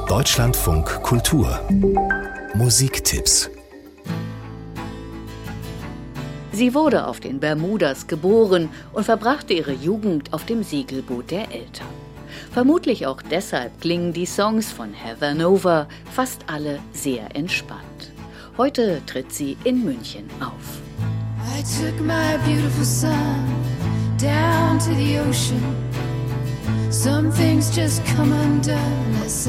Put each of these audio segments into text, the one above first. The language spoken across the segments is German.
Deutschlandfunk Kultur Musiktipps. Sie wurde auf den Bermudas geboren und verbrachte ihre Jugend auf dem Segelboot der Eltern. Vermutlich auch deshalb klingen die Songs von Heather Nova fast alle sehr entspannt. Heute tritt sie in München auf. I took my beautiful son down to the ocean. Some things just come undone, I said.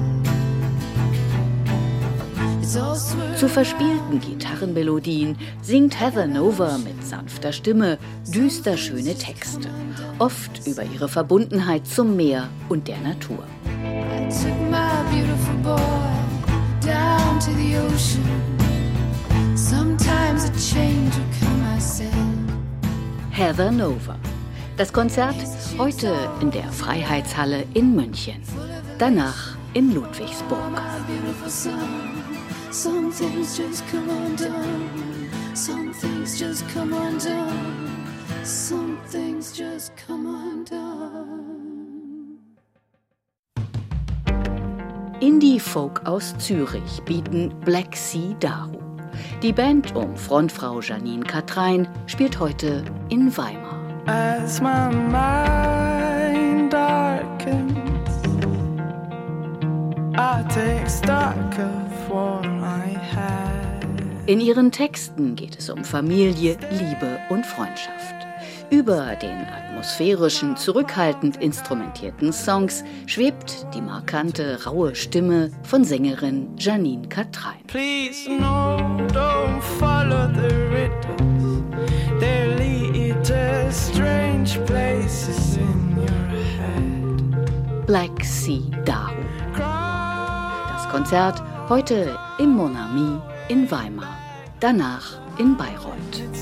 Zu verspielten Gitarrenmelodien singt Heather Nova mit sanfter Stimme düster schöne Texte, oft über ihre Verbundenheit zum Meer und der Natur. I took my beautiful boy down to the ocean. Sometimes a change will come, I said. Heather Nova. Das Konzert heute in der Freiheitshalle in München. Danach in Ludwigsburg. Some things just come undone. Some things just come undone. Some things just come undone. Indie-Folk aus Zürich bieten Black Sea Daru. Die Band um Frontfrau Janine Katrein spielt heute in Weimar. As my mind darkens, I take stock of what I had. In ihren Texten geht es um Familie, Liebe und Freundschaft. Über den atmosphärischen, zurückhaltend instrumentierten Songs schwebt die markante, raue Stimme von Sängerin Janine Katrein. Please no, don't follow the riddles. They lead to strange places in your head. Black Sea Daru. Das Konzert heute im Mon Ami in Weimar, danach in Bayreuth.